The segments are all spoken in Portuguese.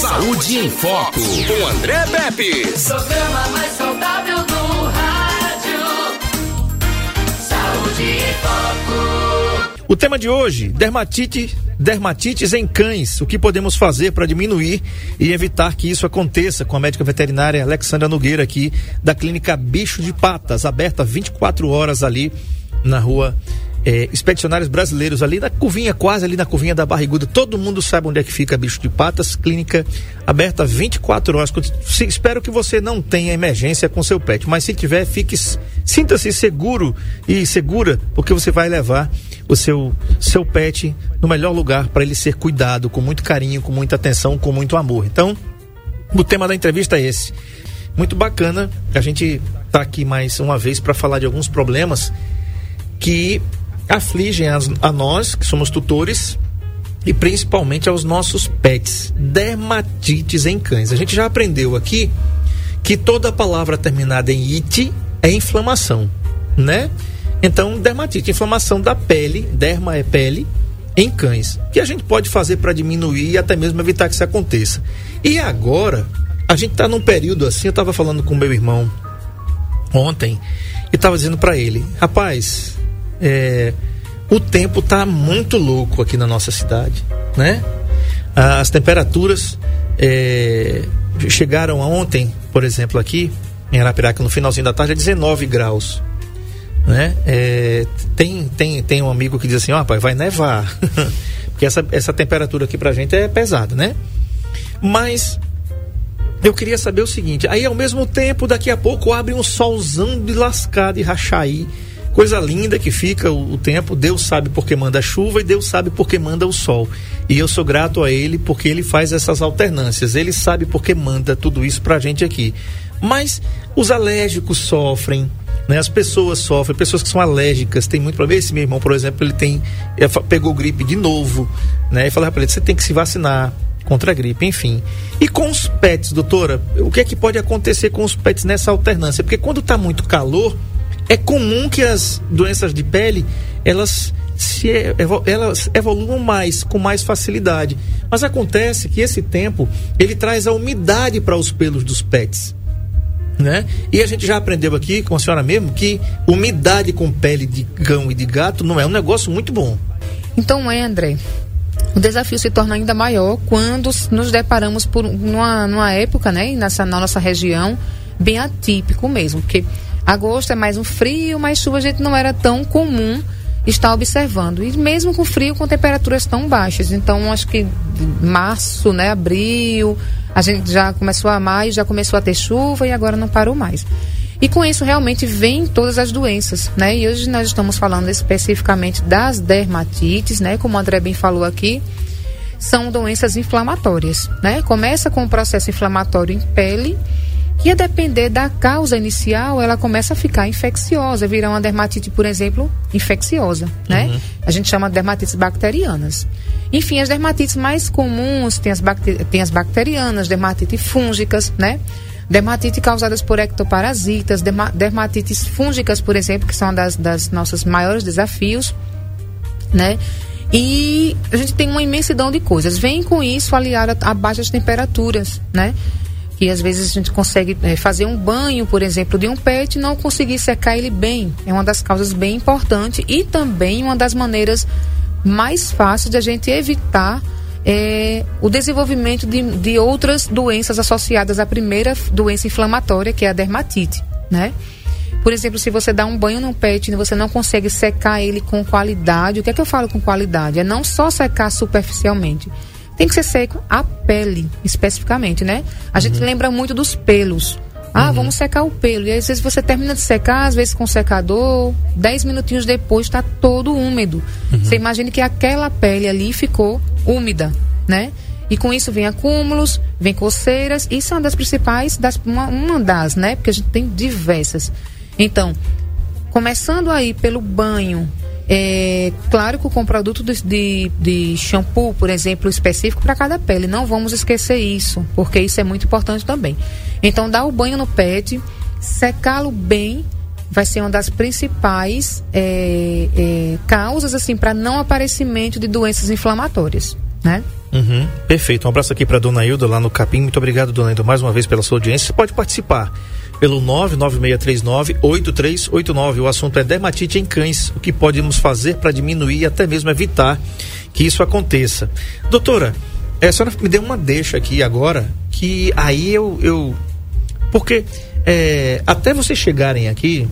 Saúde em Foco, com André Pepe. Programa mais saudável do rádio. Saúde em Foco. O tema de hoje, dermatites em cães. O que podemos fazer para diminuir e evitar que isso aconteça, com a médica veterinária Alexandra Nogueira aqui da Clínica Bicho de Patas, aberta 24 horas ali na rua Expedicionários Brasileiros, ali na curvinha, quase ali na curvinha da Barriguda. Todo mundo sabe onde é que fica Bicho de Patas. Clínica aberta 24 horas. Espero que você não tenha emergência com seu pet, mas se tiver, sinta-se seguro e segura, porque você vai levar o seu pet no melhor lugar para ele ser cuidado com muito carinho, com muita atenção, com muito amor. Então, o tema da entrevista é esse. Muito bacana. A gente está aqui mais uma vez para falar de alguns problemas que afligem a nós, que somos tutores, e principalmente aos nossos pets. Dermatites em cães. A gente já aprendeu aqui que toda palavra terminada em "ite" é inflamação, né? Então, dermatite, inflamação da pele, derma é pele, em cães. O que a gente pode fazer para diminuir e até mesmo evitar que isso aconteça? E agora, a gente está num período assim, eu estava falando com meu irmão ontem, e estava dizendo para ele, rapaz, o tempo tá muito louco aqui na nossa cidade, né? As temperaturas chegaram ontem, por exemplo, aqui em Arapiraca, no finalzinho da tarde, a 19 graus, né? Tem um amigo que diz assim, rapaz, vai nevar porque essa temperatura aqui pra gente é pesada, né? Mas eu queria saber o seguinte, aí ao mesmo tempo, daqui a pouco abre um solzão de lascar, de rachaí. Coisa linda que fica o tempo. Deus sabe por que manda a chuva e Deus sabe por que manda o sol. E eu sou grato a Ele porque Ele faz essas alternâncias. Ele sabe por que manda tudo isso pra gente aqui. Mas os alérgicos sofrem, né? As pessoas sofrem, pessoas que são alérgicas tem muito problema. Esse meu irmão, por exemplo, ele pegou gripe de novo, né? E falei pra ele, você tem que se vacinar contra a gripe, enfim. E com os pets, doutora, o que é que pode acontecer com os pets nessa alternância? Porque quando tá muito calor, é comum que as doenças de pele, elas evoluam mais, com mais facilidade. Mas acontece que esse tempo, ele traz a umidade para os pelos dos pets, né? E a gente já aprendeu aqui com a senhora mesmo que umidade com pele de cão e de gato não é um negócio muito bom. Então André, o desafio se torna ainda maior quando nos deparamos numa época, né, na nossa região, bem atípico mesmo, porque agosto é mais um frio, mas chuva a gente não era tão comum estar observando. E mesmo com frio, com temperaturas tão baixas. Então, acho que março, né, abril, a gente já começou a maio, já começou a ter chuva e agora não parou mais. E com isso, realmente, vem todas as doenças, né? E hoje nós estamos falando especificamente das dermatites, né? Como o André bem falou aqui, são doenças inflamatórias, né? Começa com um processo inflamatório em pele, e a depender da causa inicial, ela começa a ficar infecciosa, virar uma dermatite, por exemplo, infecciosa, né? Uhum. A gente chama de dermatites bacterianas. Enfim, as dermatites mais comuns tem as bacterianas, dermatites fúngicas, né? Dermatite causadas por ectoparasitas, dermatites fúngicas, por exemplo, que são das nossos maiores desafios, né? E a gente tem uma imensidão de coisas. Vem com isso aliado a baixas temperaturas, né? Que às vezes a gente consegue fazer um banho, por exemplo, de um pet e não conseguir secar ele bem. É uma das causas bem importantes e também uma das maneiras mais fáceis de a gente evitar o desenvolvimento de outras doenças associadas à primeira doença inflamatória, que é a dermatite, né? Por exemplo, se você dá um banho num pet e você não consegue secar ele com qualidade, o que é que eu falo com qualidade? É não só secar superficialmente. Tem que ser seco a pele, especificamente, né? A gente lembra muito dos pelos. Vamos secar o pelo. E às vezes você termina de secar, às vezes com secador, 10 minutinhos depois está todo úmido. Você imagina que aquela pele ali ficou úmida, né? E com isso vem acúmulos, vem coceiras. Isso é uma das principais, uma das, né? Porque a gente tem diversas. Então, começando aí pelo banho, claro que com produto de shampoo, por exemplo, específico para cada pele. Não vamos esquecer isso, porque isso é muito importante também. Então, dar o banho no pet, secá-lo bem, vai ser uma das principais causas, assim, para não aparecimento de doenças inflamatórias, né? Perfeito. Um abraço aqui para dona Hilda lá no Capim. Muito obrigado, dona Hilda, mais uma vez pela sua audiência. Você pode participar pelo 99639-8389. O assunto é dermatite em cães. O que podemos fazer para diminuir e até mesmo evitar que isso aconteça? Doutora, a senhora me deu uma deixa aqui agora, que aí porque até vocês chegarem aqui,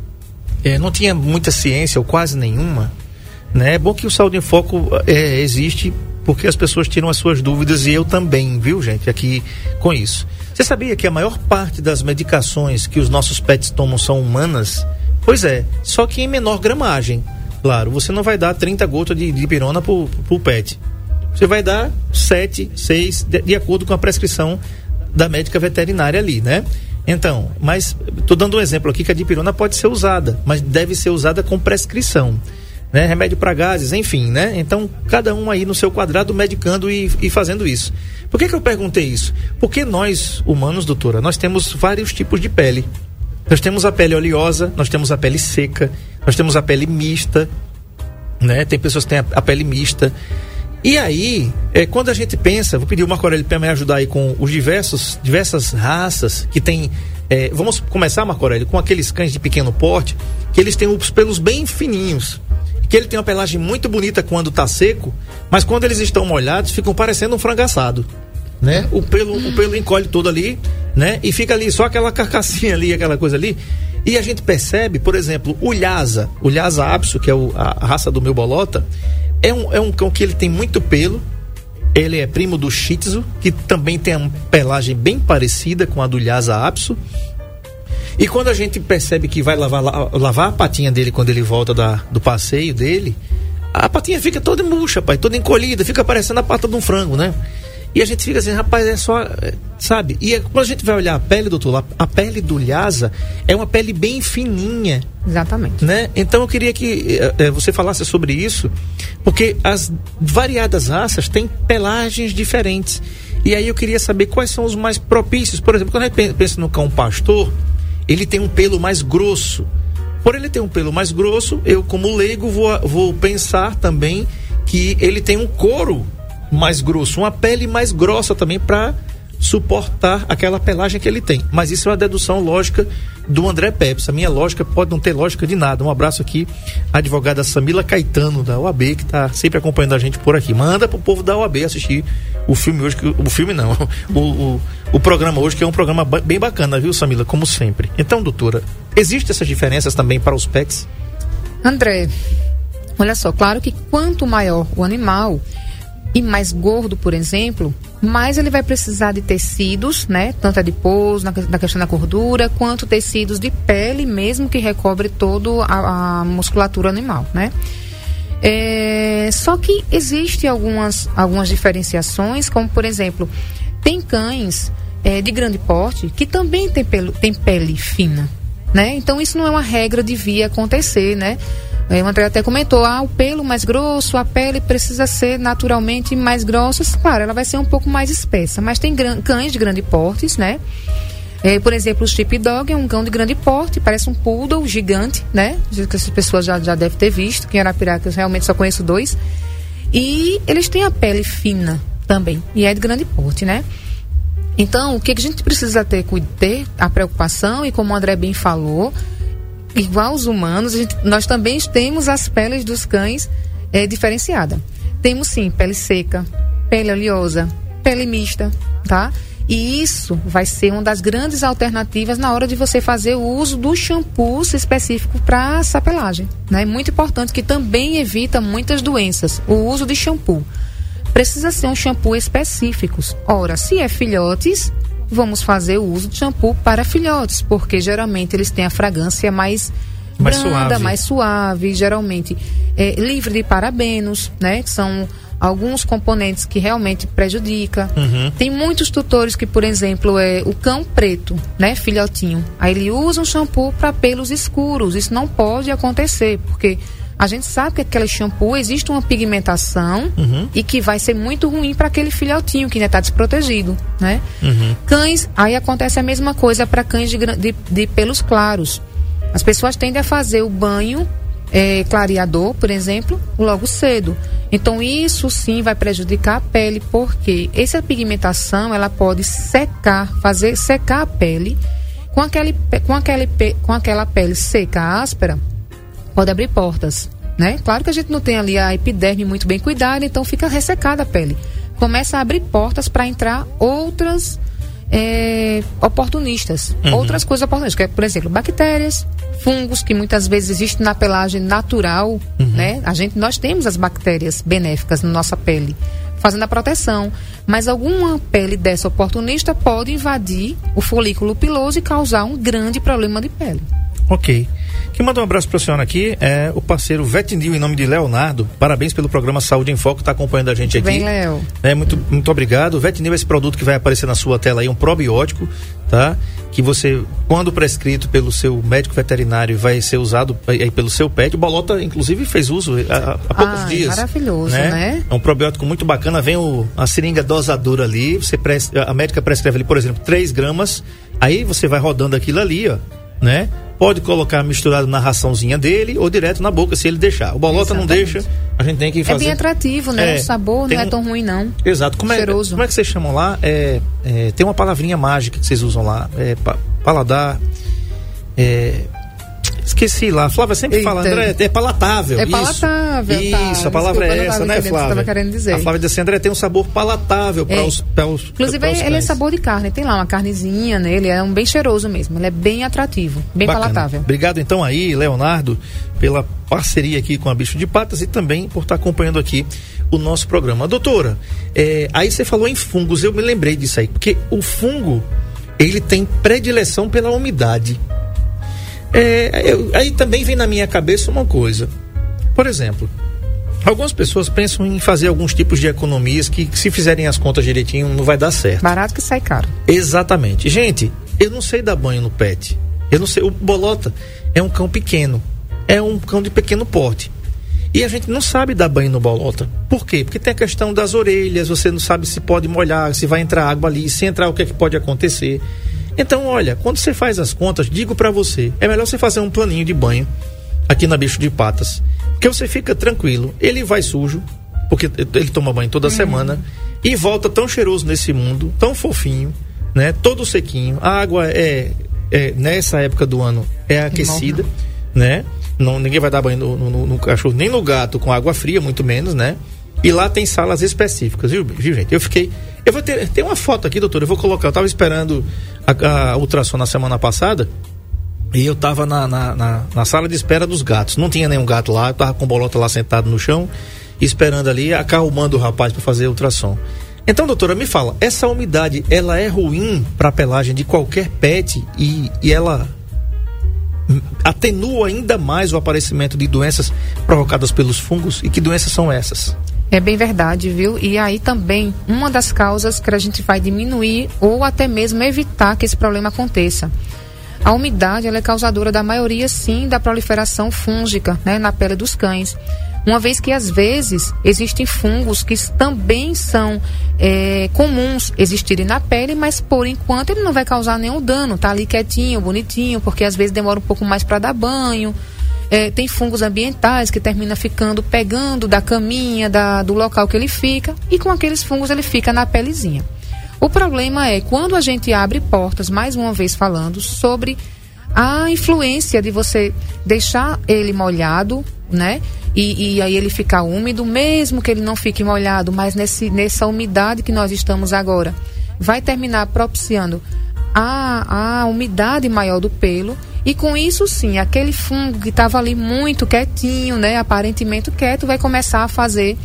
não tinha muita ciência ou quase nenhuma, né? É bom que o Saúde em Foco existe, porque as pessoas tiram as suas dúvidas, e eu também, viu, gente, aqui com isso. Você sabia que a maior parte das medicações que os nossos pets tomam são humanas? Pois é, só que em menor gramagem. Claro, você não vai dar 30 gotas de dipirona pro pet. Você vai dar 7, 6, de acordo com a prescrição da médica veterinária ali, né? Então, mas estou dando um exemplo aqui que a dipirona pode ser usada, mas deve ser usada com prescrição, né? Remédio para gases, enfim, né? Então, cada um aí no seu quadrado medicando e fazendo isso. Por que eu perguntei isso? Porque nós, humanos, doutora, nós temos vários tipos de pele. Nós temos a pele oleosa, nós temos a pele seca, nós temos a pele mista, né? Tem pessoas que têm a pele mista. E aí, quando a gente pensa, vou pedir o Marco Aurélio para me ajudar aí com os diversas raças que tem. Vamos começar, Marco Aurélio, com aqueles cães de pequeno porte, que eles têm os pelos bem fininhos, que ele tem uma pelagem muito bonita quando está seco, mas quando eles estão molhados, ficam parecendo um frango assado, né? O pelo encolhe todo ali, né? E fica ali só aquela carcassinha ali, aquela coisa ali. E a gente percebe, por exemplo, o Lhasa Apso, que é a raça do meu bolota, é um cão que ele tem muito pelo. Ele é primo do Shih Tzu, que também tem uma pelagem bem parecida com a do Lhasa Apso. E quando a gente percebe que vai lavar a patinha dele quando ele volta do passeio dele, a patinha fica toda murcha, pai, toda encolhida, fica parecendo a pata de um frango, né? E a gente fica assim, rapaz, é só, sabe? E quando a gente vai olhar a pele, doutor, a pele do Lhasa é uma pele bem fininha. Exatamente. Né? Então eu queria que você falasse sobre isso, porque as variadas raças têm pelagens diferentes. E aí eu queria saber quais são os mais propícios. Por exemplo, quando a gente pensa no cão pastor, ele tem um pelo mais grosso. Por ele ter um pelo mais grosso, eu como leigo vou pensar também que ele tem um couro mais grosso, uma pele mais grossa também para suportar aquela pelagem que ele tem. Mas isso é uma dedução lógica do André Pepe. A minha lógica pode não ter lógica de nada. Um abraço aqui à advogada Samila Caetano da OAB, que está sempre acompanhando a gente por aqui. Manda pro povo da OAB assistir o filme hoje, o programa hoje, que é um programa bem bacana, viu, Samila, como sempre. Então, doutora, existem essas diferenças também para os pets? André, olha só, claro que quanto maior o animal e mais gordo, por exemplo, mais ele vai precisar de tecidos, né? Tanto adiposo, na questão da gordura, quanto tecidos de pele mesmo, que recobre toda a musculatura animal, né? Só que existe algumas diferenciações, como por exemplo, tem cães de grande porte que também tem pele fina, né? Então isso não é uma regra de vir acontecer, né? O André até comentou, o pelo mais grosso, a pele precisa ser naturalmente mais grossa. Claro, ela vai ser um pouco mais espessa, mas tem cães de grande porte, né? Por exemplo, o Sheepdog é um cão de grande porte, parece um poodle gigante, né? Que as pessoas já devem ter visto, que em Arapiraca eu realmente só conheço 2. E eles têm a pele fina também, e é de grande porte, né? Então, o que a gente precisa ter a preocupação, e como o André bem falou, igual os humanos, nós também temos as peles dos cães diferenciadas. Temos sim pele seca, pele oleosa, pele mista, tá? E isso vai ser uma das grandes alternativas na hora de você fazer o uso do shampoo específico para essa pelagem, né? É muito importante, que também evita muitas doenças, o uso de shampoo. Precisa ser um shampoo específico. Ora, se é filhotes, vamos fazer o uso de shampoo para filhotes, porque geralmente eles têm a fragrância mais branda, mais suave, geralmente livre de parabenos, né? Que são alguns componentes que realmente prejudicam. Tem muitos tutores que, por exemplo, o cão preto, né? Filhotinho. Aí ele usa um shampoo para pelos escuros. Isso não pode acontecer, porque a gente sabe que aquele shampoo existe uma pigmentação e que vai ser muito ruim para aquele filhotinho que ainda está desprotegido, né? Cães, aí acontece a mesma coisa para cães de pelos claros. As pessoas tendem a fazer o banho clareador, por exemplo, logo cedo. Então isso sim vai prejudicar a pele, porque essa pigmentação ela pode fazer secar a pele. Com aquela pele seca, áspera, pode abrir portas, né? Claro que a gente não tem ali a epiderme muito bem cuidada, então fica ressecada a pele. Começa a abrir portas para entrar outras oportunistas, outras coisas oportunistas, que é, por exemplo, bactérias, fungos, que muitas vezes existem na pelagem natural, né? Nós temos as bactérias benéficas na nossa pele, fazendo a proteção, mas alguma pele dessa oportunista pode invadir o folículo piloso e causar um grande problema de pele. Ok. Quem manda um abraço para a senhora aqui é o parceiro Vetnil, em nome de Leonardo. Parabéns pelo programa Saúde em Foco, está acompanhando a gente aqui. Bem, Léo. Muito obrigado. Vetnil é esse produto que vai aparecer na sua tela aí, um probiótico, tá? Que você, quando prescrito pelo seu médico veterinário, vai ser usado aí pelo seu pet. O Bolota, inclusive, fez uso há poucos dias. Maravilhoso, né? É um probiótico muito bacana. Vem a seringa dosadora ali, a médica prescreve ali, por exemplo, 3 gramas. Aí você vai rodando aquilo ali, ó, né? Pode colocar misturado na raçãozinha dele ou direto na boca, se ele deixar. O Bolota não deixa, a gente tem que fazer. É bem atrativo, né? O sabor não é tão ruim, não. Exato. Como é que vocês chamam lá? Tem uma palavrinha mágica que vocês usam lá. Paladar. Esqueci lá. Flávia sempre fala, André, é palatável. É palatável. Isso, a palavra é essa, né, Flávia? Estava querendo dizer. A Flávia disse, André, tem um sabor palatável para os Inclusive, ele é sabor de carne. Tem lá uma carnezinha nele, é bem cheiroso mesmo. Ele é bem atrativo, bem palatável. Obrigado então aí, Leonardo, pela parceria aqui com a Bicho de Patas e também por estar acompanhando aqui o nosso programa. Doutora, aí você falou em fungos, eu me lembrei disso aí, porque o fungo, ele tem predileção pela umidade. Aí também vem na minha cabeça uma coisa. Por exemplo, algumas pessoas pensam em fazer alguns tipos de economias que se fizerem as contas direitinho não vai dar certo. Barato que sai caro. Exatamente. Gente, eu não sei dar banho no pet. Eu não sei. O Bolota é um cão pequeno. É um cão de pequeno porte. E a gente não sabe dar banho no Bolota. Por quê? Porque tem a questão das orelhas, você não sabe se pode molhar, se vai entrar água ali, se entrar o que é que pode acontecer. Então, olha, quando você faz as contas, digo pra você, é melhor você fazer um planinho de banho aqui na Bicho de Patas, porque você fica tranquilo, ele vai sujo, porque ele toma banho toda semana, e volta tão cheiroso nesse mundo, tão fofinho, né, todo sequinho, a água nessa época do ano é aquecida, né, ninguém vai dar banho no cachorro, nem no gato com água fria, muito menos, né, e lá tem salas específicas, viu gente? Eu vou ter uma foto aqui, doutor, eu vou colocar, eu tava esperando a ultrassom na semana passada e eu tava na sala de espera dos gatos, não tinha nenhum gato lá, eu tava com o Bolota lá sentado no chão, esperando ali, acalmando o rapaz para fazer a ultrassom. Então, doutora, me fala, essa umidade, ela é ruim para a pelagem de qualquer pet e ela atenua ainda mais o aparecimento de doenças provocadas pelos fungos? E que doenças são essas? É bem verdade, viu? E aí também, uma das causas que a gente vai diminuir ou até mesmo evitar que esse problema aconteça. A umidade, ela é causadora da maioria, sim, da proliferação fúngica, né, na pele dos cães. Uma vez que, às vezes, existem fungos que também são comuns existirem na pele, mas, por enquanto, ele não vai causar nenhum dano. Tá ali quietinho, bonitinho, porque, às vezes, demora um pouco mais para dar banho. Tem fungos ambientais que termina pegando da caminha, do local que ele fica, e com aqueles fungos ele fica na pelezinha. O problema é quando a gente abre portas, mais uma vez falando, sobre a influência de você deixar ele molhado, né? E aí ele ficar úmido, mesmo que ele não fique molhado, mas nessa umidade que nós estamos agora, vai terminar propiciando a umidade maior do pelo. E com isso, sim, aquele fungo que estava ali muito quietinho, né, aparentemente quieto, vai começar a fazer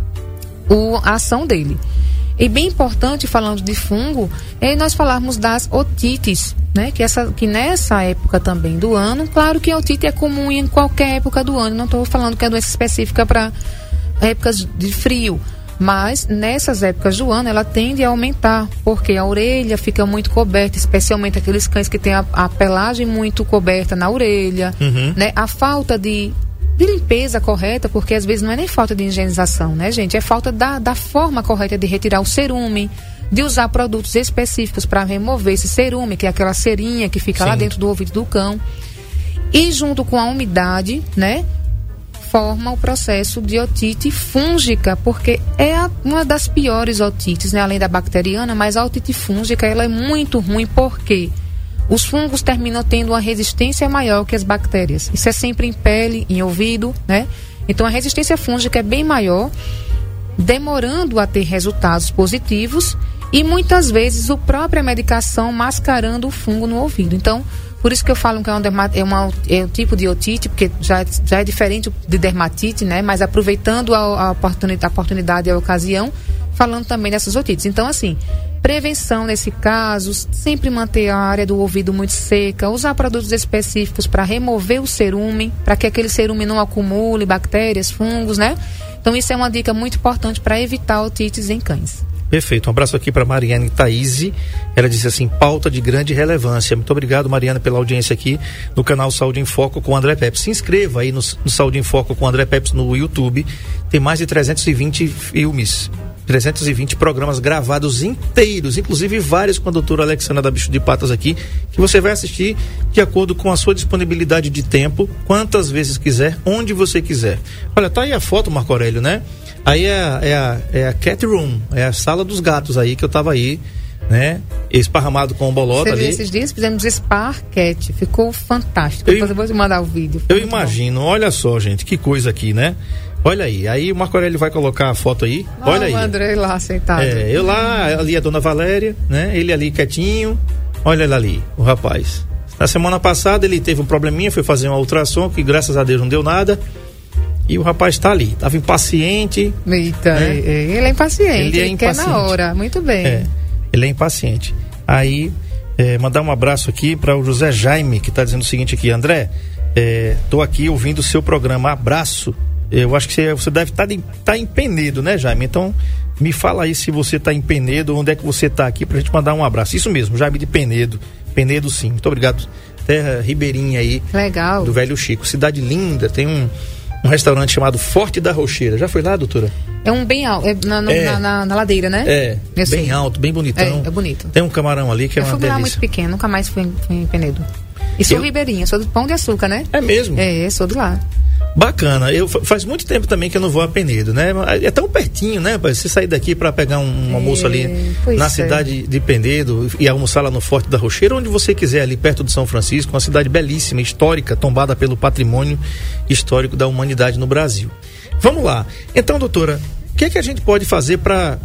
a ação dele. E bem importante, falando de fungo, é nós falarmos das otites, né, que nessa época também do ano, claro que a otite é comum em qualquer época do ano, não estou falando que é doença específica para épocas de frio, mas nessas épocas do ano ela tende a aumentar, porque a orelha fica muito coberta, especialmente aqueles cães que têm a pelagem muito coberta na orelha, né? A falta de limpeza correta, porque às vezes não é nem falta de higienização, né, gente? É falta da forma correta de retirar o cerume, de usar produtos específicos para remover esse cerume, que é aquela cerinha que fica lá dentro do ouvido do cão. E junto com a umidade, né? forma o processo de otite fúngica, porque é uma das piores otites, né? Além da bacteriana, mas a otite fúngica ela é muito ruim porque os fungos terminam tendo uma resistência maior que as bactérias. Isso é sempre em pele, em ouvido, né? Então a resistência fúngica é bem maior, demorando a ter resultados positivos e muitas vezes a própria medicação mascarando o fungo no ouvido. Então, por isso que eu falo que é um tipo de otite, porque já é diferente de dermatite, né? Mas aproveitando a oportunidade e a ocasião, falando também dessas otites. Então, assim, prevenção nesse caso, sempre manter a área do ouvido muito seca, usar produtos específicos para remover o cerume, para que aquele cerume não acumule bactérias, fungos, né? Então, isso é uma dica muito importante para evitar otites em cães. Perfeito, um abraço aqui para Mariane Thaíse. Ela disse assim: pauta de grande relevância. Muito obrigado, Mariana, pela audiência aqui no canal Saúde em Foco com o André Pepe. Se inscreva aí no Saúde em Foco com o André Pepe no YouTube. Tem mais de 320 filmes, 320 programas gravados inteiros, inclusive vários com a doutora Alexandra da Bicho de Patas aqui, que você vai assistir de acordo com a sua disponibilidade de tempo, quantas vezes quiser, onde você quiser. Olha, tá aí a foto, Marco Aurélio, né? Aí é a cat room, é a sala dos gatos aí, que eu tava aí, né? Esparramado com o bolota ali. Esses dias fizemos Spa Cat, ficou fantástico. Depois eu vou te mandar o vídeo. Eu imagino, olha só, gente, que coisa aqui, né? Olha aí o Marco Aurélio vai colocar a foto aí. Olha aí. O André lá sentado. Eu lá, ali a dona Valéria, né? Ele ali quietinho. Olha ele ali, o rapaz. Na semana passada ele teve um probleminha, foi fazer uma ultrassom, que graças a Deus não deu nada. E o rapaz tá ali, tava impaciente. Eita, né? Ele é impaciente, ele quer na hora, muito bem. Ele é impaciente. Aí, mandar um abraço aqui para o José Jaime, que tá dizendo o seguinte aqui: André, tô aqui ouvindo o seu programa, abraço. Eu acho que você deve estar em Penedo, né, Jaime? Então, me fala aí se você tá em Penedo, onde é que você tá aqui pra gente mandar um abraço. Isso mesmo, Jaime de Penedo. Penedo, sim. Muito obrigado. Terra ribeirinha aí. Legal. Do Velho Chico. Cidade linda, tem um restaurante chamado Forte da Rocheira. Já foi lá, doutora? É um bem alto, na ladeira, né? Bem alto, bem bonitão. É bonito. Tem um camarão ali que é uma delícia. Eu fui lá muito pequeno, nunca mais fui em Penedo. E sou ribeirinha, sou do Pão de Açúcar, né? É mesmo? Sou de lá. Bacana, faz muito tempo também que eu não vou a Penedo, né? É tão pertinho, né? Você sair daqui para pegar um almoço ali na cidade de Penedo e almoçar lá no Forte da Rocheira, onde você quiser, ali perto de São Francisco, uma cidade belíssima, histórica, tombada pelo patrimônio histórico da humanidade no Brasil. Vamos lá. Então, doutora, o que é que a gente pode fazer para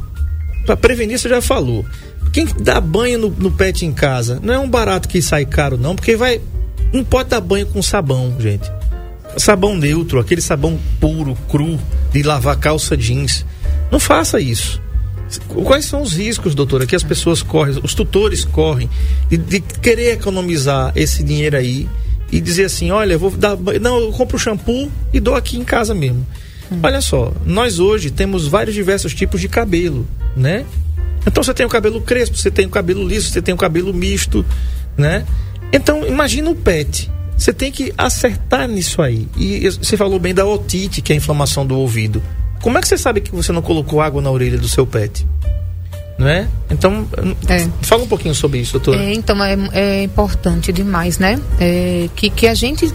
prevenir? Você já falou. Quem dá banho no pet em casa, não é um barato que sai caro, não, porque não pode dar banho com sabão, gente. Sabão neutro, aquele sabão puro, cru, de lavar calça jeans. Não faça isso. Quais são os riscos, doutora, que as pessoas correm, os tutores correm, de querer economizar esse dinheiro aí e dizer assim: olha, eu compro shampoo e dou aqui em casa mesmo. Olha só, nós hoje temos vários diversos tipos de cabelo, né? Então você tem o cabelo crespo, você tem o cabelo liso, você tem o cabelo misto, né? Então imagina o pet. Você tem que acertar nisso aí. E você falou bem da otite, que é a inflamação do ouvido. Como é que você sabe que você não colocou água na orelha do seu pet? Não é? Então, fala um pouquinho sobre isso, doutora. Então, é importante demais, né? Que a gente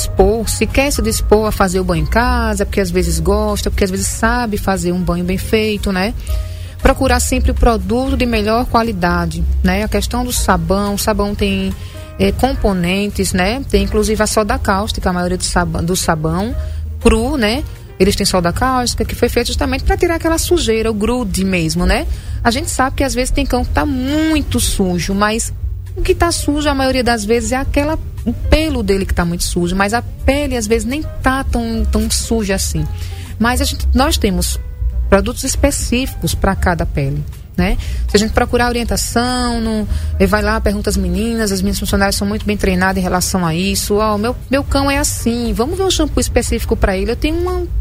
se quer se dispor a fazer o banho em casa, porque às vezes gosta, porque às vezes sabe fazer um banho bem feito, né? Procurar sempre o produto de melhor qualidade, né? A questão do sabão, o sabão tem componentes, né? Tem inclusive a soda cáustica, a maioria do sabão cru, né? Eles têm soda cáustica, que foi feita justamente para tirar aquela sujeira, o grude mesmo, né? A gente sabe que às vezes tem cão que tá muito sujo, mas o que tá sujo a maioria das vezes é o pelo dele que tá muito sujo, mas a pele às vezes nem tá tão suja assim. Mas nós temos produtos específicos para cada pele, né? Se a gente procurar orientação, vai lá, pergunta às meninas, as minhas funcionárias são muito bem treinadas em relação a isso. Meu cão é assim, vamos ver um shampoo específico para ele. Eu tenho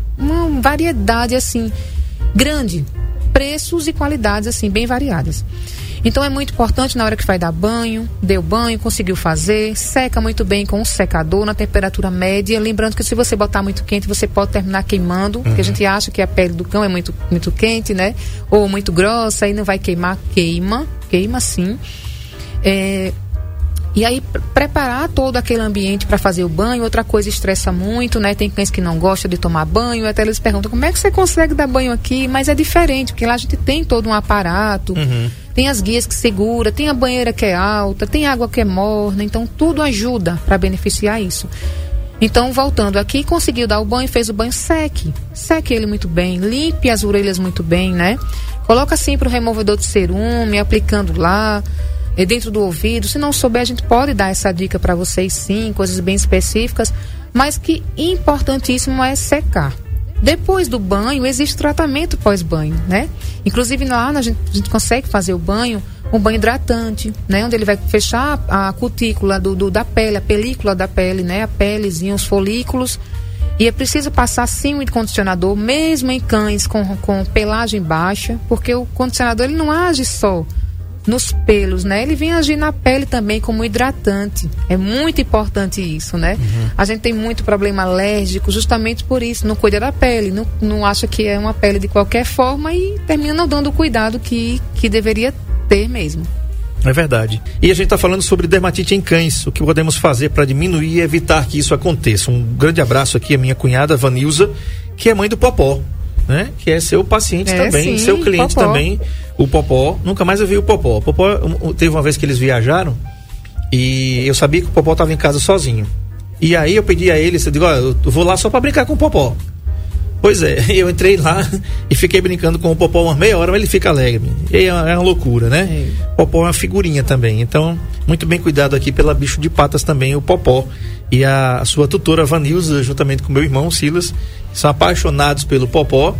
uma variedade assim grande, preços e qualidades assim bem variadas. Então é muito importante na hora que vai dar banho, deu banho, conseguiu fazer, seca muito bem com um secador na temperatura média, lembrando que se você botar muito quente, você pode terminar queimando, porque a gente acha que a pele do cão é muito, muito quente, né? Ou muito grossa, aí não vai queimar, queima sim. E aí, preparar todo aquele ambiente para fazer o banho. Outra coisa estressa muito, né? Tem cães que não gostam de tomar banho, até eles perguntam, como é que você consegue dar banho aqui? Mas é diferente, porque lá a gente tem todo um aparato, tem as guias que segura, tem a banheira que é alta, tem água que é morna, então tudo ajuda para beneficiar isso. Então, voltando aqui, conseguiu dar o banho, fez o banho, seque ele muito bem, limpe as orelhas muito bem, né? Coloca sempre o removedor de cerume, aplicando lá, dentro do ouvido. Se não souber, a gente pode dar essa dica para vocês, sim, coisas bem específicas, mas que importantíssimo é secar. Depois do banho, existe tratamento pós-banho, né? Inclusive lá a gente consegue fazer o banho, um banho hidratante, né? Onde ele vai fechar a cutícula da pele, a película da pele, né? A pelezinha, os folículos. E é preciso passar sim o condicionador, mesmo em cães com pelagem baixa, porque o condicionador ele não age só nos pelos, né? Ele vem agir na pele também como hidratante. É muito importante isso, né? A gente tem muito problema alérgico justamente por isso. Não cuida da pele, não acha que é uma pele de qualquer forma e termina não dando o cuidado que deveria ter mesmo. É verdade. E a gente está falando sobre dermatite em cães, o que podemos fazer para diminuir e evitar que isso aconteça. Um grande abraço aqui à minha cunhada Vanilza, que é mãe do Popó, né? Que é seu paciente também, sim, seu cliente Popó. também, o Popó. Nunca mais eu vi o Popó. O Popó, teve uma vez que eles viajaram e eu sabia que o Popó estava em casa sozinho. E aí eu pedi a ele, eu digo, eu vou lá só para brincar com o Popó. Pois é, eu entrei lá e fiquei brincando com o Popó uma meia hora, mas ele fica alegre. E é uma loucura, né? Popó é uma figurinha também. Então, muito bem cuidado aqui pela Bicho de Patas também, o Popó. E a sua tutora Vanilza, juntamente com meu irmão Silas, são apaixonados pelo Popó.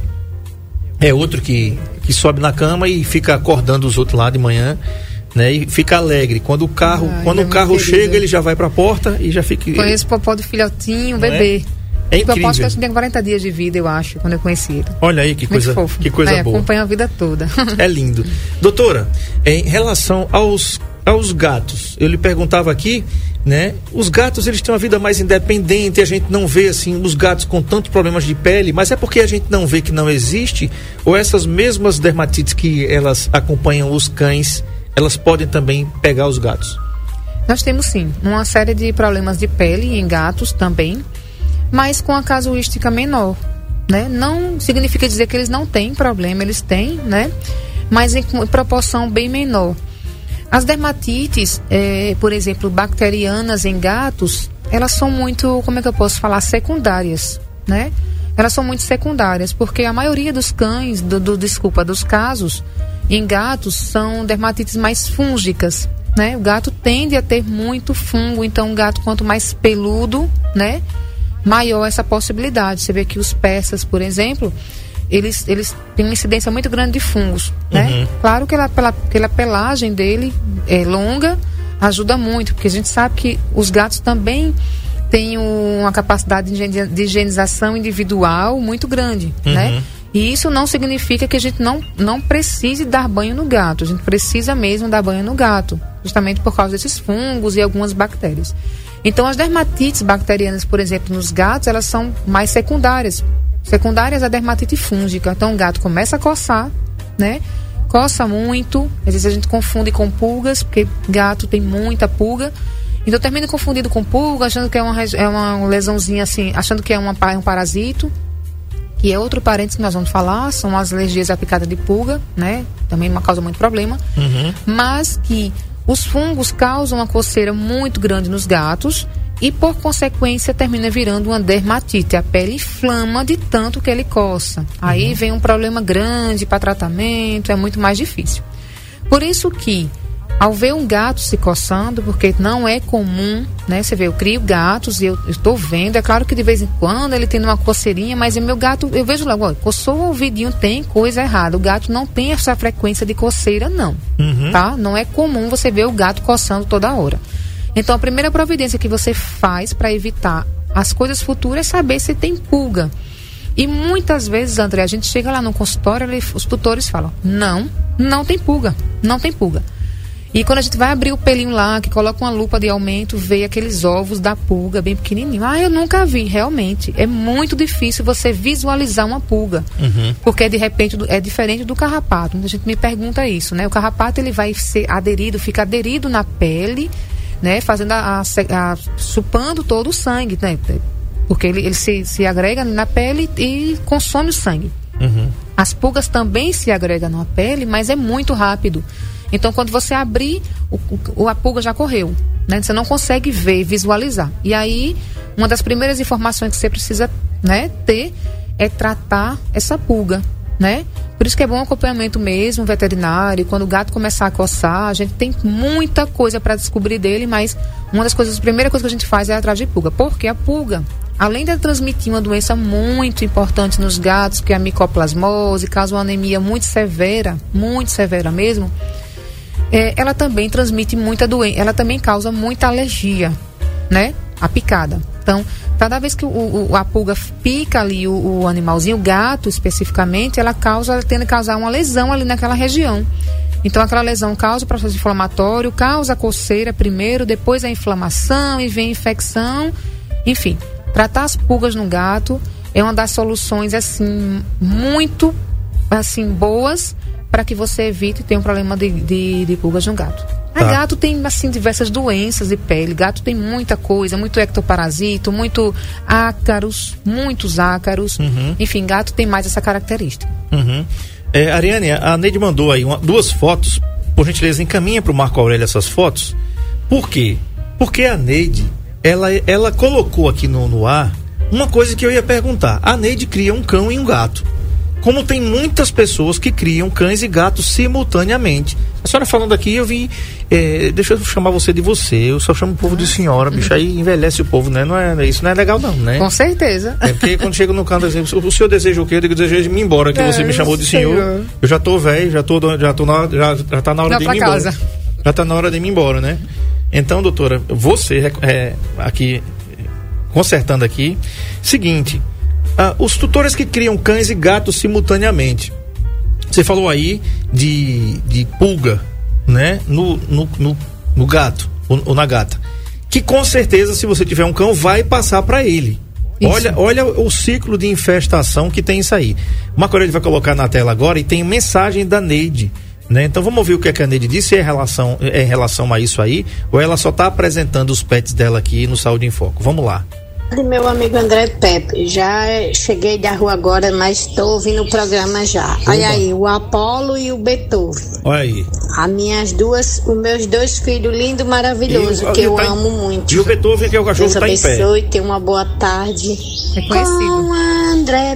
É outro que sobe na cama e fica acordando os outros lá de manhã, né? E fica alegre. Quando o carro chega, ele já vai pra porta e já fica... Conheço o Popó do filhotinho, bebê. É incrível. O Popó acho que tem 40 dias de vida, eu acho, quando eu conheci ele. Olha aí que coisa boa. Acompanha a vida toda. É lindo. Doutora, em relação aos gatos, eu lhe perguntava aqui, né? Os gatos, eles têm uma vida mais independente, a gente não vê assim os gatos com tantos problemas de pele, mas é porque a gente não vê que não existe, ou essas mesmas dermatites que elas acompanham os cães, elas podem também pegar os gatos? Nós temos sim, uma série de problemas de pele em gatos também, mas com a casuística menor, né? Não significa dizer que eles não têm problema, eles têm, né? Mas em proporção bem menor. As dermatites, por exemplo, bacterianas em gatos, elas são muito, como é que eu posso falar, secundárias, né? Elas são muito secundárias, porque a maioria dos cães, dos casos em gatos são dermatites mais fúngicas, né? O gato tende a ter muito fungo, então o gato quanto mais peludo, né? Maior essa possibilidade. Você vê que os persas, por exemplo, eles têm uma incidência muito grande de fungos, né? Claro que pela pelagem dele é longa, ajuda muito, porque a gente sabe que os gatos também têm uma capacidade de higienização individual muito grande, né? E isso não significa que a gente não precise dar banho no gato. A gente precisa mesmo dar banho no gato, justamente por causa desses fungos e algumas bactérias. Então, as dermatites bacterianas, por exemplo, nos gatos, elas são mais secundárias. Secundárias à dermatite fúngica. Então, o gato começa a coçar, né? Coça muito. Às vezes a gente confunde com pulgas, porque gato tem muita pulga. Então, termina confundido com pulga, achando que é uma lesãozinha assim, achando que é um parasito. Que é outro parênteses que nós vamos falar, são as alergias à picada de pulga, né? Também causa muito problema. Mas que os fungos causam uma coceira muito grande nos gatos e, por consequência, termina virando uma dermatite. A pele inflama de tanto que ele coça. Aí vem um problema grande para tratamento, é muito mais difícil. Por isso que, ao ver um gato se coçando, porque não é comum, né? Você vê, eu crio gatos e eu estou vendo, é claro que de vez em quando ele tem uma coceirinha, mas o meu gato, eu vejo logo, coçou o ouvidinho, tem coisa errada. O gato não tem essa frequência de coceira, não, tá? Não é comum você ver o gato coçando toda hora. Então, a primeira providência que você faz para evitar as coisas futuras é saber se tem pulga. E muitas vezes, André, a gente chega lá no consultório, os tutores falam, não tem pulga, não tem pulga. E quando a gente vai abrir o pelinho lá, que coloca uma lupa de aumento, vê aqueles ovos da pulga bem pequenininho. Eu nunca vi, realmente. É muito difícil você visualizar uma pulga. Porque de repente é diferente do carrapato. A gente me pergunta isso, né? O carrapato ele vai ser aderido, fica aderido na pele, né? Fazendo chupando todo o sangue, né? Porque ele se agrega na pele e consome o sangue. As pulgas também se agregam na pele, mas é muito rápido. Então, quando você abrir, a pulga já correu, né? Você não consegue visualizar. E aí, uma das primeiras informações que você precisa, né, ter é tratar essa pulga, né? Por isso que é bom acompanhamento mesmo, veterinário. Quando o gato começar a coçar, a gente tem muita coisa para descobrir dele, mas a primeira coisa que a gente faz é atrás de pulga. Porque a pulga, além de transmitir uma doença muito importante nos gatos, que é a micoplasmose, causa uma anemia muito severa mesmo, ela também transmite muita doença, ela também causa muita alergia, né? A picada. Então, cada vez que a pulga pica ali o animalzinho, o gato especificamente, ela tende a causar uma lesão ali naquela região. Então, aquela lesão causa o processo inflamatório, causa a coceira primeiro, depois a inflamação e vem a infecção. Enfim, tratar as pulgas no gato é uma das soluções, assim, muito, assim, boas para que você evite ter um problema de pulgas no gato. Tá. Gato tem, assim, diversas doenças de pele. Gato tem muita coisa, muito ectoparasito, muitos ácaros. Enfim, gato tem mais essa característica. Ariane, a Neide mandou aí 2 fotos. Por gentileza, encaminha para o Marco Aurélio essas fotos. Por quê? Porque a Neide, ela colocou aqui no ar uma coisa que eu ia perguntar. A Neide cria um cão e um gato. Como tem muitas pessoas que criam cães e gatos simultaneamente. A senhora falando aqui, eu vi. Deixa eu chamar você de você. Eu só chamo o povo de senhora, bicho. Aí envelhece o povo, né? Isso não é legal, não, né? Com certeza. Porque quando chega no canto, assim, o senhor deseja o quê? Eu digo, desejo ir embora, que você me chamou de senhor. Eu já tô velho, já tá na hora de ir embora. Já tá na hora de ir embora, né? Então, doutora, você aqui, consertando aqui, seguinte. Os tutores que criam cães e gatos simultaneamente. Você falou aí de pulga, né? No gato, ou na gata. Que com certeza, se você tiver um cão, vai passar para ele. Olha o ciclo de infestação que tem isso aí. O Marco Aurélio vai colocar na tela agora e tem mensagem da Neide, né? Então vamos ouvir o que a Neide disse em relação a isso aí, ou ela só está apresentando os pets dela aqui no Saúde em Foco. Vamos lá. Meu amigo André Pepe, já cheguei da rua agora, mas estou ouvindo o programa já. Oba. Olha aí, o Apolo e o Beethoven. Olha aí. Os meus 2 filhos lindos, maravilhosos, que eu amo muito. E o Beethoven, que é o cachorro, está em pé. Deus abençoe, tenha uma boa tarde. Reconhecido. Com André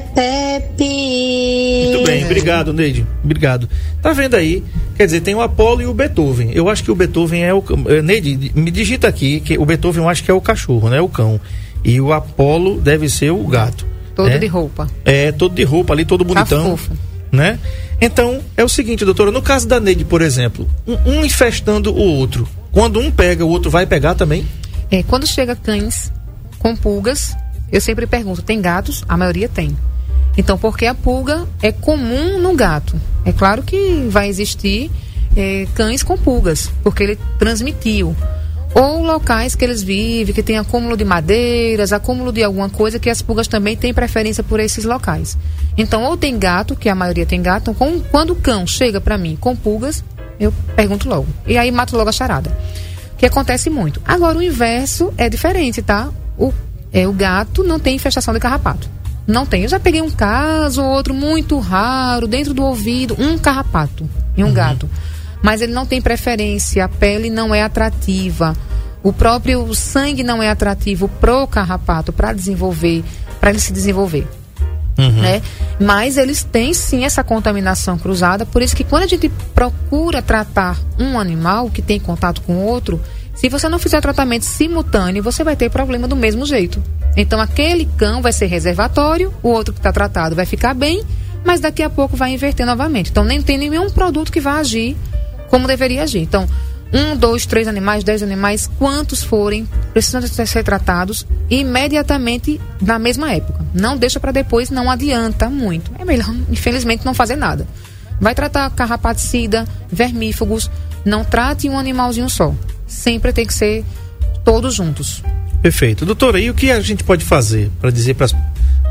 Pepe. Muito bem, obrigado, Neide. Obrigado. Tá vendo aí? Quer dizer, tem o Apolo e o Beethoven. Eu acho que o Beethoven é o... Neide, me digita aqui, que o Beethoven eu acho que é o cachorro, né? O cão. E o Apolo deve ser o gato. Todo, né? De roupa. Todo de roupa ali, todo bonitão. Tá fofo. Né? Então, é o seguinte, doutora, no caso da Neide, por exemplo, um infestando o outro, quando um pega, o outro vai pegar também? Quando chega cães com pulgas, eu sempre pergunto, tem gatos? A maioria tem. Então, porque a pulga é comum no gato. É claro que vai existir cães com pulgas, porque ele transmitiu. Ou locais que eles vivem, que tem acúmulo de madeiras, acúmulo de alguma coisa, que as pulgas também têm preferência por esses locais. Então, ou tem gato, que a maioria tem gato, então, quando o cão chega para mim com pulgas, eu pergunto logo. E aí mato logo a charada. Que acontece muito. Agora, o inverso é diferente, tá? O gato não tem infestação de carrapato. Não tem. Eu já peguei um caso, outro muito raro, dentro do ouvido, um carrapato em um gato. Mas ele não tem preferência, a pele não é atrativa, o próprio sangue não é atrativo pro carrapato para ele se desenvolver. Né? Mas eles têm sim essa contaminação cruzada, por isso que quando a gente procura tratar um animal que tem contato com outro, se você não fizer tratamento simultâneo, você vai ter problema do mesmo jeito. Então aquele cão vai ser reservatório, o outro que está tratado vai ficar bem, mas daqui a pouco vai inverter novamente. Então nem tem nenhum produto que vai agir como deveria agir. Então, 1, 2, 3 animais, 10 animais, quantos forem, precisam ser tratados imediatamente na mesma época. Não deixa para depois, não adianta muito. É melhor, infelizmente, não fazer nada. Vai tratar carrapaticida, vermífugos, não trate um animalzinho só. Sempre tem que ser todos juntos. Perfeito. Doutora, e o que a gente pode fazer para dizer para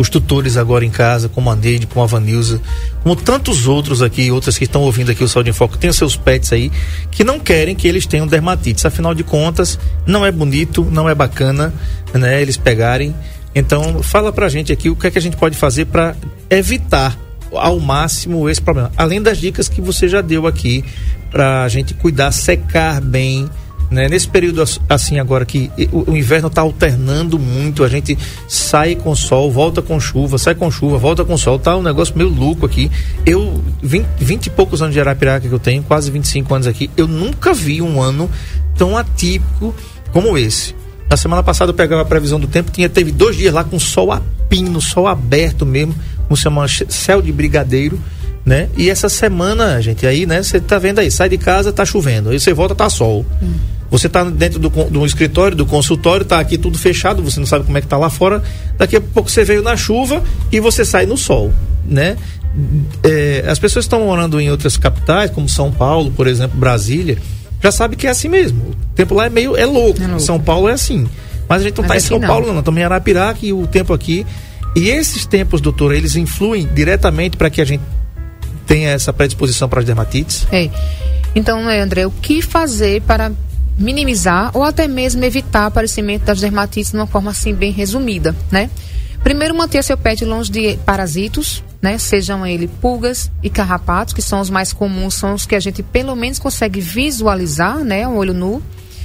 os tutores agora em casa, como a Neide, como a Vanilza, como tantos outros aqui, outras que estão ouvindo aqui o Saúde em Foco, tem os seus pets aí, que não querem que eles tenham dermatites. Afinal de contas, não é bonito, não é bacana, né, eles pegarem. Então, fala pra gente aqui o que é que a gente pode fazer para evitar ao máximo esse problema. Além das dicas que você já deu aqui, pra gente cuidar, secar bem, né? Nesse período assim agora que o inverno está alternando muito, a gente sai com sol, volta com chuva, sai com chuva, volta com sol, tá um negócio meio louco aqui. Eu, 20 e poucos anos de Arapiraca que eu tenho, quase 25 anos aqui, eu nunca vi um ano tão atípico como esse. Na semana passada eu pegava a previsão do tempo, teve 2 dias lá com sol a pino, sol aberto mesmo, como se chama, céu de brigadeiro, né? E essa semana, gente, aí, né, você tá vendo aí, sai de casa, tá chovendo, aí você volta, tá sol. Você tá dentro do escritório, do consultório, tá aqui tudo fechado, você não sabe como é que tá lá fora, daqui a pouco você veio na chuva e você sai no sol, né? As pessoas que estão morando em outras capitais, como São Paulo, por exemplo, Brasília, já sabe que é assim mesmo. O tempo lá é louco. São Paulo é assim. Mas a gente não está em São Paulo, não. Estamos em Arapiraca e o tempo aqui. E esses tempos, doutora, eles influem diretamente para que a gente tenha essa predisposição para as dermatites? Então, André, o que fazer para minimizar ou até mesmo evitar o aparecimento das dermatites de uma forma assim bem resumida, né? Primeiro, manter seu pet longe de parasitos, né? Sejam ele pulgas e carrapatos, que são os mais comuns, são os que a gente pelo menos consegue visualizar, né? Um olho nu.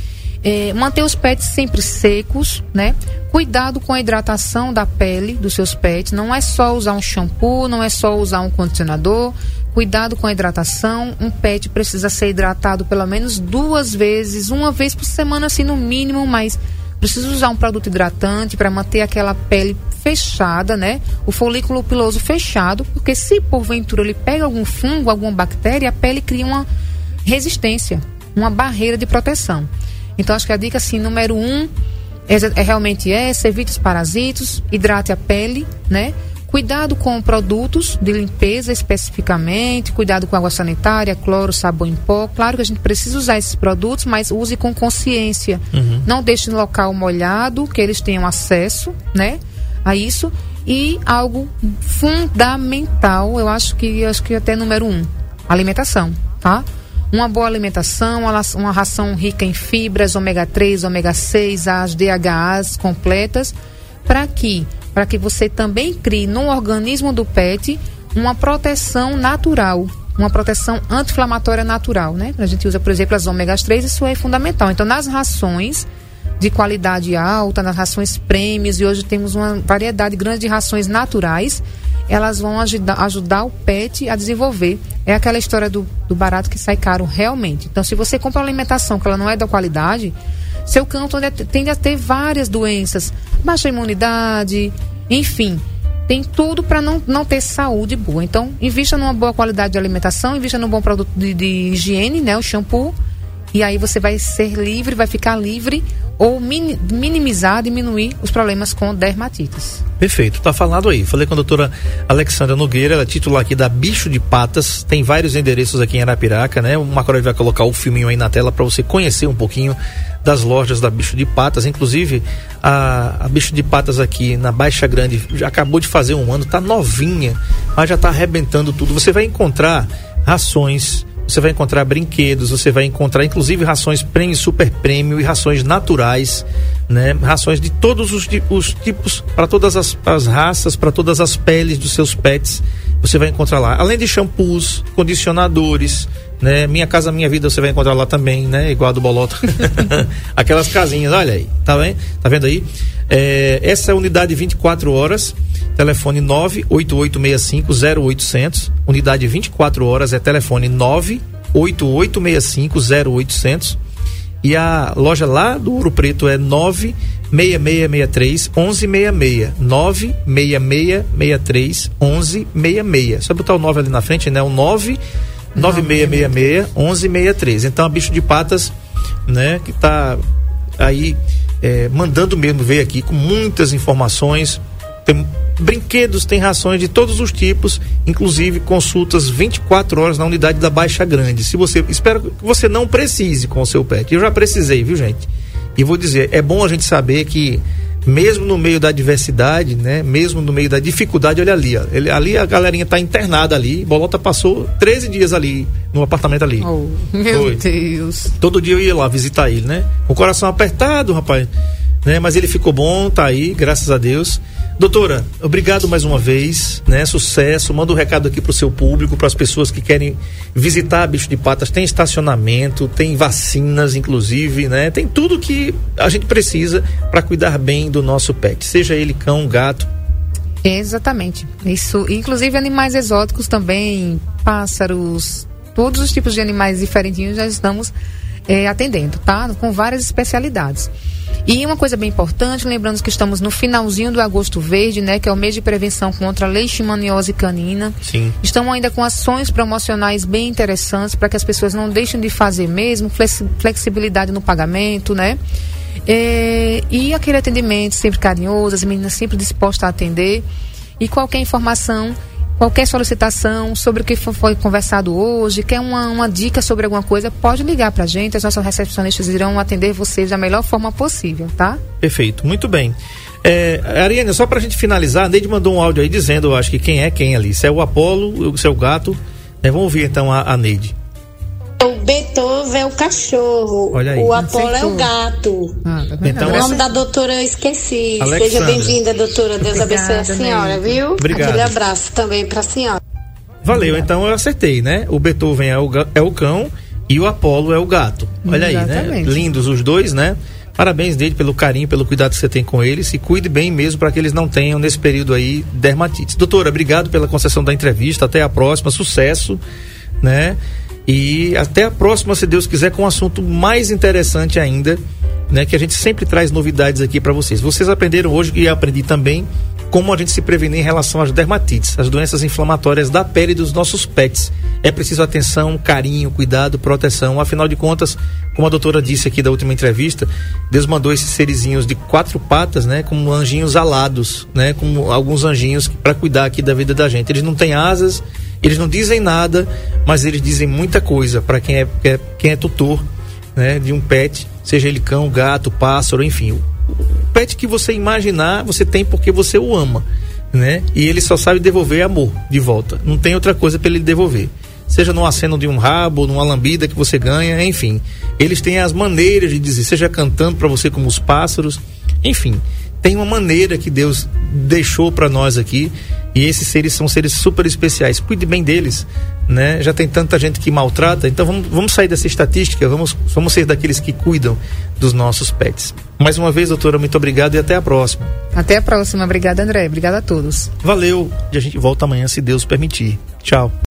Manter os pets sempre secos, né? Cuidado com a hidratação da pele dos seus pets. Não é só usar um shampoo, não é só usar um condicionador. Cuidado com a hidratação. Um pet precisa ser hidratado pelo menos 2 vezes, 1 vez por semana, assim, no mínimo, mas precisa usar um produto hidratante para manter aquela pele fechada, né? O folículo piloso fechado, porque se porventura ele pega algum fungo, alguma bactéria, a pele cria uma resistência, uma barreira de proteção. Então, acho que a dica, assim, número 1 realmente essa: evite os parasitos, hidrate a pele, né? Cuidado com produtos de limpeza especificamente, cuidado com água sanitária, cloro, sabão em pó. Claro que a gente precisa usar esses produtos, mas use com consciência. Não deixe no local molhado, que eles tenham acesso, né, a isso. E algo fundamental, eu acho que até número 1, alimentação, tá? Uma boa alimentação, uma ração rica em fibras, ômega 3, ômega 6, as DHAs completas, para que você também crie no organismo do pet uma proteção natural, uma proteção anti-inflamatória natural, né? A gente usa, por exemplo, as ômegas 3, isso é fundamental. Então, nas rações de qualidade alta, nas rações prêmios, e hoje temos uma variedade grande de rações naturais, elas vão ajudar o pet a desenvolver. É aquela história do barato que sai caro realmente. Então, se você compra uma alimentação que ela não é da qualidade, seu cão tende a ter várias doenças, baixa imunidade, enfim, tem tudo para não ter saúde boa. Então, invista numa boa qualidade de alimentação, invista num bom produto de higiene, né, o shampoo, e aí você vai ser livre, vai ficar livre ou minimizar, diminuir os problemas com dermatites. Perfeito, tá falado aí. Falei com a doutora Alexandra Nogueira, ela é titular aqui da Bicho de Patas, tem vários endereços aqui em Arapiraca, né? O Macoré vai colocar o filminho aí na tela para você conhecer um pouquinho das lojas da Bicho de Patas. Inclusive a Bicho de Patas aqui na Baixa Grande já acabou de fazer 1 ano, tá novinha, mas já tá arrebentando tudo. Você vai encontrar rações, você vai encontrar brinquedos, você vai encontrar inclusive rações prêmio e super prêmio e rações naturais, né? Rações de todos os tipos, para todas as raças, para todas as peles dos seus pets, você vai encontrar lá. Além de shampoos, condicionadores, né? Minha Casa Minha Vida você vai encontrar lá também, né? Igual a do Bolota. Aquelas casinhas, olha aí, tá bem? Tá vendo aí? Essa é a unidade 24 horas, telefone 98865-0800, unidade 24 horas é telefone 98865-0800, e a loja lá do Ouro Preto é 96663-1166, 96663-1166, só botar o 9 ali na frente, né? O 9666-1163. Então a Bicho de Patas, né, que tá aí mandando mesmo, veio aqui com muitas informações, tem brinquedos, tem rações de todos os tipos, inclusive consultas 24 horas na unidade da Baixa Grande. Espero que você não precise com o seu pet. Eu já precisei, viu, gente? E vou dizer, é bom a gente saber que mesmo no meio da adversidade, né? Mesmo no meio da dificuldade, olha ali, ó. Ali a galerinha tá internada ali. Bolota passou 13 dias ali, no apartamento ali. Oh, meu Deus. Todo dia eu ia lá visitar ele, né? Com o coração apertado, rapaz. Né? Mas ele ficou bom, tá aí, graças a Deus. Doutora, obrigado mais uma vez, né? Sucesso. Manda um recado aqui pro seu público, para as pessoas que querem visitar a Bicho de Patas. Tem estacionamento, tem vacinas, inclusive, né? Tem tudo que a gente precisa para cuidar bem do nosso pet, seja ele cão, gato. Exatamente. Isso, inclusive animais exóticos também, pássaros, todos os tipos de animais diferentinhos já estamos atendendo, tá? Com várias especialidades. E uma coisa bem importante, lembrando que estamos no finalzinho do Agosto Verde, né? Que é o mês de prevenção contra a leishmaniose canina. Sim. Estamos ainda com ações promocionais bem interessantes para que as pessoas não deixem de fazer mesmo, flexibilidade no pagamento, né? E aquele atendimento sempre carinhoso, as meninas sempre dispostas a atender. E qualquer informação, qualquer solicitação sobre o que foi conversado hoje, quer uma dica sobre alguma coisa, pode ligar pra gente, as nossas recepcionistas irão atender vocês da melhor forma possível, tá? Perfeito, muito bem. Ariane, só pra gente finalizar, a Neide mandou um áudio aí dizendo, eu acho que quem é quem ali, se é o Apolo, se é o gato, vamos ouvir então a Neide. O Beethoven é o cachorro. Olha aí. O Apolo é o gato. Então, o nome da doutora eu esqueci. Alexandra. Seja bem-vinda, doutora. Deus abençoe a senhora, viu? Obrigado. Aquele abraço também pra senhora. Valeu, então eu acertei, né? O Beethoven é o cão e o Apolo é o gato. Olha aí, né? Lindos os dois, né? Parabéns dele pelo carinho, pelo cuidado que você tem com eles, e cuide bem mesmo para que eles não tenham nesse período aí dermatite. Doutora, obrigado pela concessão da entrevista, até a próxima, sucesso, né? E até a próxima, se Deus quiser, com um assunto mais interessante ainda, né? Que a gente sempre traz novidades aqui para vocês. Vocês aprenderam hoje, e eu aprendi também, como a gente se prevenir em relação às dermatites, as doenças inflamatórias da pele dos nossos pets. É preciso atenção, carinho, cuidado, proteção. Afinal de contas, como a doutora disse aqui da última entrevista, Deus mandou esses serizinhos de 4 patas, né? Como anjinhos alados, né? Como alguns anjinhos para cuidar aqui da vida da gente. Eles não têm asas, eles não dizem nada, mas eles dizem muita coisa para quem é tutor, né? De um pet, seja ele cão, gato, pássaro, enfim. O pet que você imaginar, você tem porque você o ama, né? E ele só sabe devolver amor de volta. Não tem outra coisa para ele devolver. Seja no aceno de um rabo, numa lambida que você ganha, enfim. Eles têm as maneiras de dizer, seja cantando para você como os pássaros, enfim. Tem uma maneira que Deus deixou para nós aqui, e esses seres são seres super especiais. Cuide bem deles, né? Já tem tanta gente que maltrata, então vamos sair dessa estatística, vamos ser daqueles que cuidam dos nossos pets. Mais uma vez, doutora, muito obrigado e até a próxima. Até a próxima, obrigada, André, obrigada a todos. Valeu, e a gente volta amanhã, se Deus permitir. Tchau.